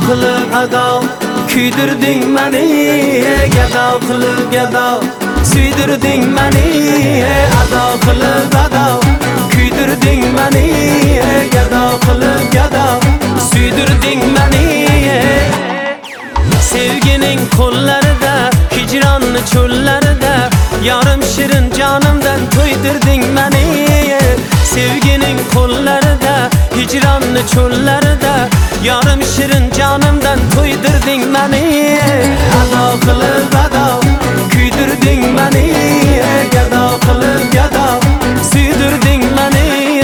qilib ado kuydirding mani, gado qilib gado suydirding mani, ado qilib ado kuydirding mani, gado qilib gado suydirding mani. Sevgining qo'llarida, hijronning cho'llarida, yarim shirin jonimdan to'ydirding mani. Sevgining qo'llarida, hijronning cho'llarida, yarim shirin jonimdan to'ydirding mani. Ado qilib ado kuydirding mani, gado qilib gado suydirding mani.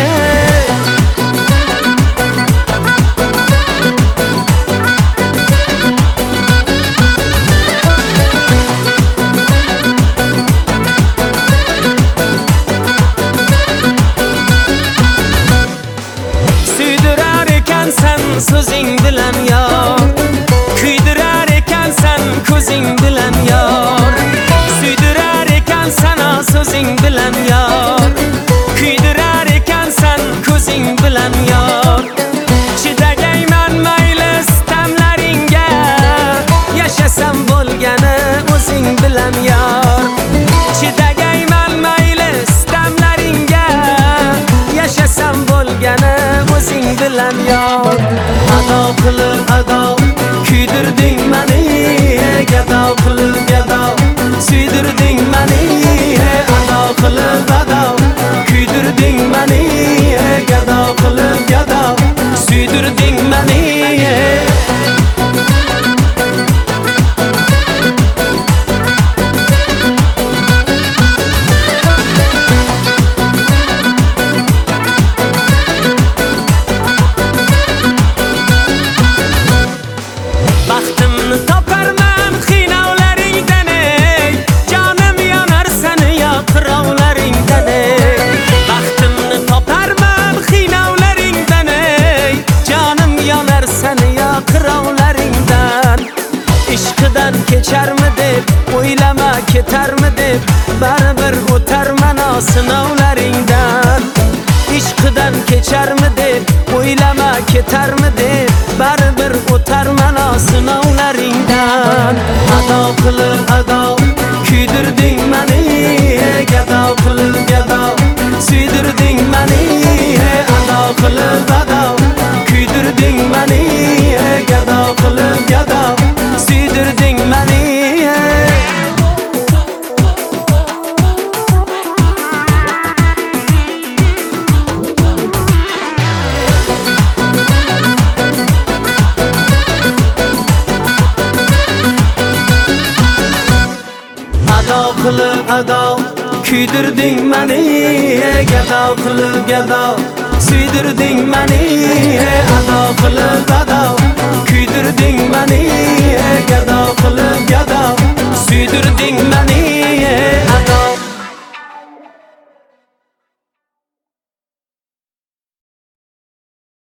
So'zing bilan yor, kuydirar ekansan ko'zing bilan yor. Suydirar ekansan so'zing bilan yor, kuydirar ekansan ko'zing bilan yor. Chidagayman mayli istamlaringga, yashasam bo'lgani o'zing bilan yor. Chidagayman mayli istamlaringga, yashasam bo'lgani o'zing bilan yor. Ado qilib ado kuydirding mani, gado qilib gado suydirding mani. Ado qilib ado kuydirding mani, gado qilib gado suydirding mani. Baxtimni toparman qiynavlaringdan, jonim yonar seni yoqirovlaringdan. Baxtimni toparman qiynavlaringdan, jonim yonar seni yoqirovlaringdan. Ishqidan kecharmi deb o'ylama ketarmi deb, baribir o'tarman sinovlaringdan. Ishqidan kecharmi deb o'ylama ketarmi deb, baribir o'tarman sinovlaringdan. Ado qilib ado kuydirding mani, gado qilib gado suydirding mani. Ado qilib ado kuydirding mani, gado qilib gado suydirding mani. Ado qilib ado kuydirding mani, gado qilib gado suydirding mani. Ado qilib ado kuydirding mani,